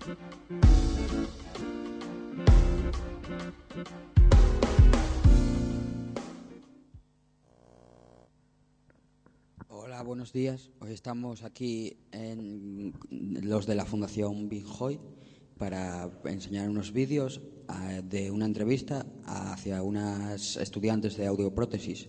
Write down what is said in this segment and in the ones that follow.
Hola, buenos días. Hoy estamos aquí en los de la Fundación Binjoy para enseñar unos vídeos de una entrevista hacia unas estudiantes de audioprótesis.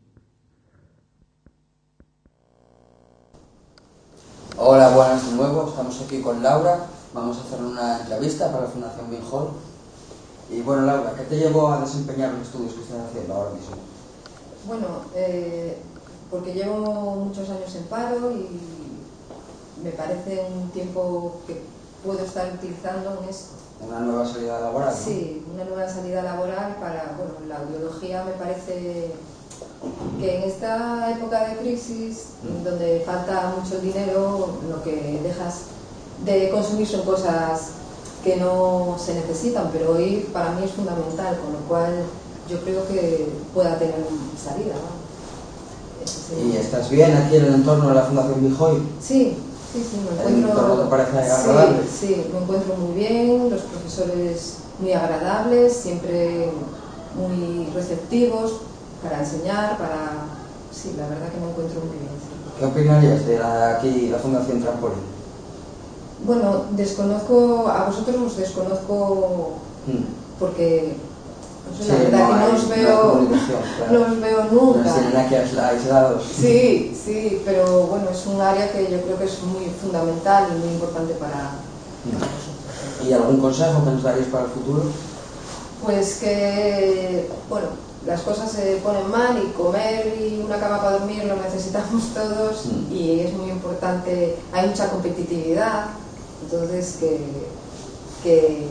Hola, buenas de nuevo. Estamos aquí con Laura. Vamos a hacer una entrevista para la Fundación Binjoy. Y bueno, Laura, ¿qué te llevó a desempeñar los estudios que estás haciendo ahora mismo? Bueno, porque llevo muchos años en paro y me parece un tiempo que puedo estar utilizando en esto. ¿Una nueva salida laboral? ¿No? Sí, una nueva salida laboral para, bueno, la audiología me parece que en esta época de crisis, donde falta mucho dinero, lo que dejas de consumir son cosas que no se necesitan, pero hoy para mí es fundamental, con lo cual yo creo que pueda tener salida, ¿no? ¿Y estás bien aquí en el entorno de la Fundación Binjoy? Sí, me encuentro... ¿El entorno te parece agradable? Sí, me encuentro muy bien, los profesores muy agradables, siempre muy receptivos para enseñar, Sí, la verdad que me encuentro muy bien. Sí. ¿Qué opinarías de aquí la Fundación Trampolín? Bueno, a vosotros os desconozco porque... Pues la verdad que no os veo nunca. Nos tienen aquí aislados. Sí, pero bueno, es un área que yo creo que es muy fundamental y muy importante para nosotros. ¿Y algún consejo que nos daréis para el futuro? Pues que, bueno, las cosas se ponen mal y comer y una cama para dormir lo necesitamos todos y es muy importante, hay mucha competitividad, entonces que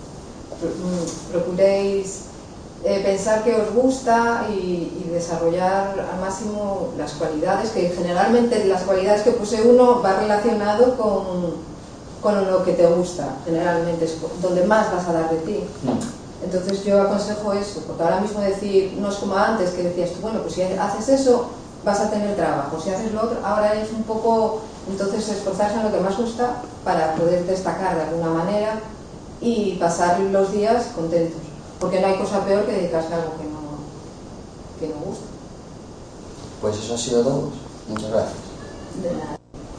procuréis pensar que os gusta y desarrollar al máximo las cualidades, que generalmente las cualidades que posee uno va relacionado con lo que te gusta, generalmente es donde más vas a dar de ti. Entonces yo aconsejo eso, porque ahora mismo decir, no es como antes que decías tú, bueno, pues si haces eso vas a tener trabajo, si haces lo otro, ahora es un poco, entonces esforzarse en lo que más gusta para poder destacar de alguna manera y pasar los días contentos. Porque no hay cosa peor que dedicarse a algo que no gusta. Pues eso ha sido todo. Muchas gracias. De nada.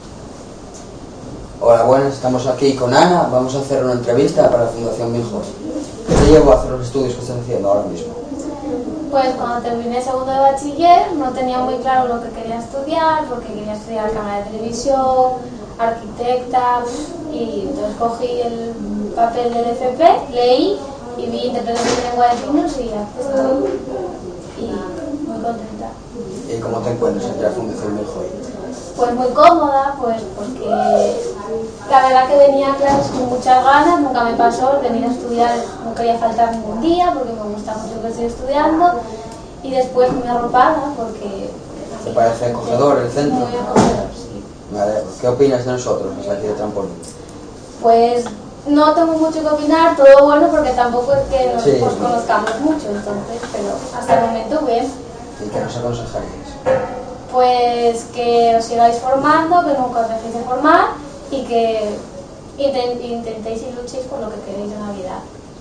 Hola, buenas. Estamos aquí con Ana. Vamos a hacer una entrevista para la Fundación Binjoy. ¿Qué te llevó a hacer los estudios que estás haciendo ahora mismo? Pues cuando terminé segundo de bachiller no tenía muy claro lo que quería estudiar, porque quería estudiar cámara de televisión, arquitecta, y entonces cogí el papel del FP, leí y vi interpretación de lengua de signos y estoy muy contenta. ¿Y cómo te encuentras entre la Fundación Binjoy? Pues muy cómoda, pues porque la verdad que venía a clases con muchas ganas, nunca me pasó venir a estudiar, no quería faltar ningún día porque me gusta mucho que estoy estudiando, y después muy arropada porque... ¿Te parece acogedor el centro? Muy acogedor, sí. Vale. ¿Qué opinas de nosotros, desde aquí de Trampolín? Pues no tengo mucho que opinar, todo bueno, porque tampoco es que nos conozcamos mucho, entonces, pero hasta el momento bien. ¿Y qué nos aconsejarías? Pues que os sigáis formando, que nunca os dejéis de formar y que intentéis y luchéis por lo que queréis en la vida.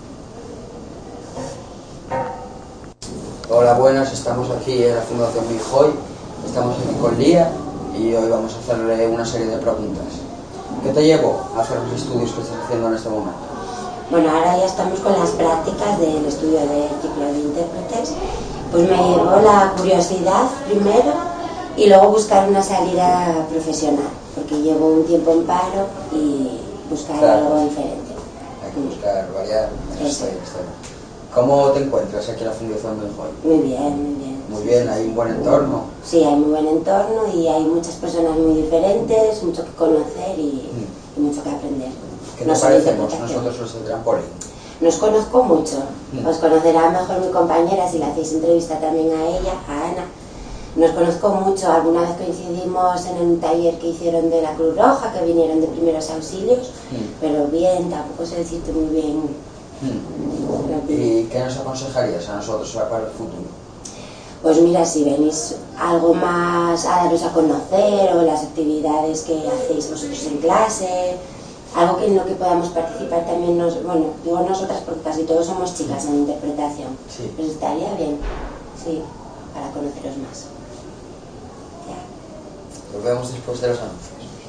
Hola, buenas. Estamos aquí en la Fundación Binjoy. Estamos aquí con Lía y hoy vamos a hacerle una serie de preguntas. ¿Qué te llevó a hacer los estudios que estás haciendo en este momento? Bueno, ahora ya estamos con las prácticas del estudio de ciclo de intérpretes. Pues me llevó la curiosidad primero y luego buscar una salida profesional, porque llevo un tiempo en paro y buscar algo diferente. Hay que buscar, variar. Eso. ¿Cómo te encuentras aquí en la Fundación Binjoy? Muy bien, muy bien. Muy bien, hay un buen entorno. Sí, hay muy buen entorno y hay muchas personas muy diferentes, mucho que conocer y mucho que aprender. ¿Qué te parecemos nosotros los del Trampolín? Nos conozco mucho. Os conocerá mejor mi compañera si le hacéis entrevista también a ella, a Ana. Nos conozco mucho, alguna vez coincidimos en un taller que hicieron de la Cruz Roja, que vinieron de primeros auxilios, pero bien, tampoco sé decirte muy bien. ¿Y qué nos aconsejarías a nosotros para el futuro? Pues mira, si venís algo más a daros a conocer o las actividades que hacéis vosotros en clase, algo que en lo que podamos participar también, bueno, digo nosotras porque casi todos somos chicas en interpretación, Sí. pues estaría bien, sí, para conoceros más. Ya. Nos vemos después de los anuncios.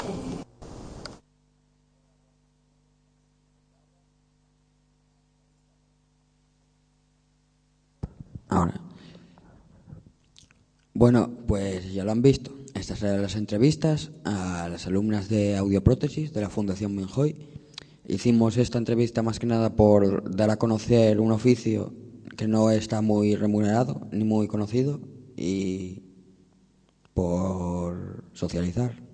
Ahora. Bueno, pues ya lo han visto. Estas eran las entrevistas a las alumnas de audioprótesis de la Fundación Binjoy. Hicimos esta entrevista más que nada por dar a conocer un oficio que no está muy remunerado ni muy conocido y por socializar.